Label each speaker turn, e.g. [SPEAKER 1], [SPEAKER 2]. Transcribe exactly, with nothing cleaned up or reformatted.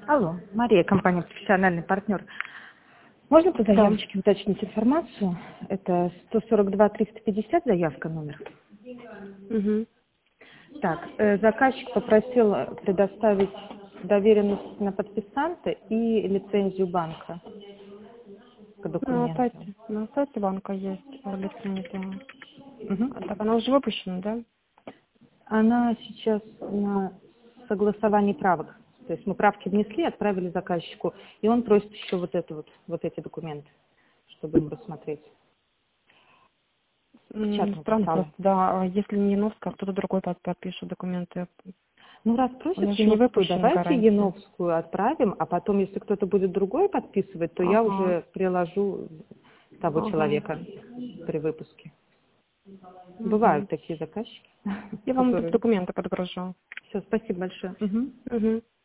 [SPEAKER 1] Алло, Мария, компания «Профессиональный партнер». Можно по
[SPEAKER 2] Да.
[SPEAKER 1] заявочке уточнить информацию? Это сто сорок два триста пятьдесят заявка номер.
[SPEAKER 2] Угу.
[SPEAKER 1] Так, э, заказчик попросил предоставить доверенность на подписанта и лицензию банка к
[SPEAKER 2] На
[SPEAKER 1] документу.
[SPEAKER 2] сайте, на сайте банка есть лицензия.
[SPEAKER 1] Мгм.
[SPEAKER 2] А так она уже выпущена, да?
[SPEAKER 1] Она сейчас на согласовании правок. То есть мы правки внесли, отправили заказчику, и он просит еще вот это вот, вот эти документы, чтобы ему рассмотреть.
[SPEAKER 2] М,
[SPEAKER 1] Печатным
[SPEAKER 2] Странно
[SPEAKER 1] порталом.
[SPEAKER 2] просто, да. а Если не Яновская, а кто-то другой под- подпишет документы.
[SPEAKER 1] Ну, раз
[SPEAKER 2] У меня
[SPEAKER 1] просят
[SPEAKER 2] еще не
[SPEAKER 1] Яновскую,
[SPEAKER 2] выпущена
[SPEAKER 1] давайте
[SPEAKER 2] гарантия.
[SPEAKER 1] Яновскую отправим, а потом, если кто-то будет другой подписывать, то я
[SPEAKER 2] Ага.
[SPEAKER 1] уже приложу того
[SPEAKER 2] Ага.
[SPEAKER 1] человека при выпуске.
[SPEAKER 2] Угу.
[SPEAKER 1] Бывают такие заказчики,
[SPEAKER 2] Я вам
[SPEAKER 1] которые...
[SPEAKER 2] документы подгружу.
[SPEAKER 1] Все, спасибо большое. Мгм.
[SPEAKER 2] Угу.